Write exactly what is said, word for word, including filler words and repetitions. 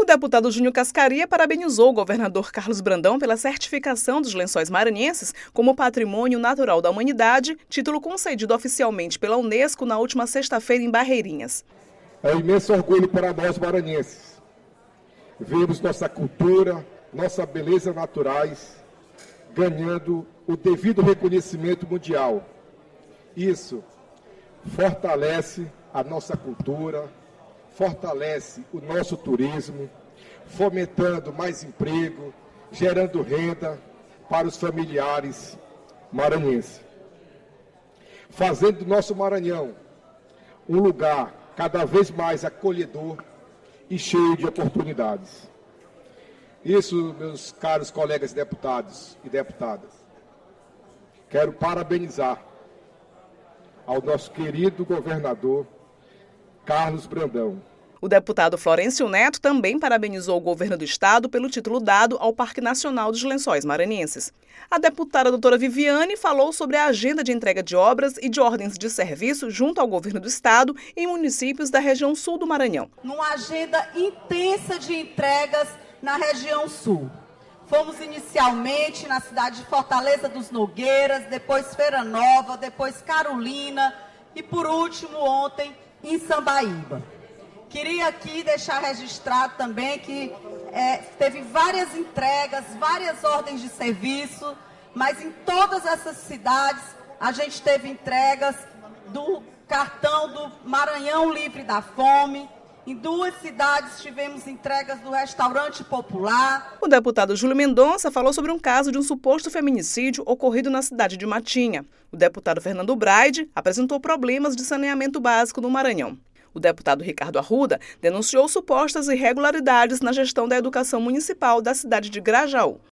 deputado Júnior Cascaria parabenizou o governador Carlos Brandão pela certificação dos Lençóis Maranhenses como Patrimônio Natural da Humanidade, título concedido oficialmente pela Unesco na última sexta-feira em Barreirinhas. É um imenso orgulho para nós maranhenses. Vemos nossa cultura, nossa beleza naturais ganhando o devido reconhecimento mundial. Isso fortalece a nossa cultura, fortalece o nosso turismo, fomentando mais emprego, gerando renda para os familiares maranhenses. Fazendo do nosso Maranhão um lugar cada vez mais acolhedor e cheio de oportunidades. Isso, meus caros colegas deputados e deputadas, quero parabenizar ao nosso querido governador Carlos Brandão. O deputado Florencio Neto também parabenizou o governo do estado pelo título dado ao Parque Nacional dos Lençóis Maranhenses. A deputada doutora Viviane falou sobre a agenda de entrega de obras e de ordens de serviço junto ao governo do estado em municípios da região sul do Maranhão. Numa agenda intensa de entregas na região sul. Fomos inicialmente na cidade de Fortaleza dos Nogueiras, depois Feira Nova, depois Carolina e por último ontem em Sambaíba. Queria aqui deixar registrado também que é, teve várias entregas, várias ordens de serviço, mas em todas essas cidades a gente teve entregas do cartão do Maranhão Livre da Fome. Em duas cidades tivemos entregas do restaurante popular. O deputado Júlio Mendonça falou sobre um caso de um suposto feminicídio ocorrido na cidade de Matinha. O deputado Fernando Braide apresentou problemas de saneamento básico no Maranhão. O deputado Ricardo Arruda denunciou supostas irregularidades na gestão da educação municipal da cidade de Grajaú.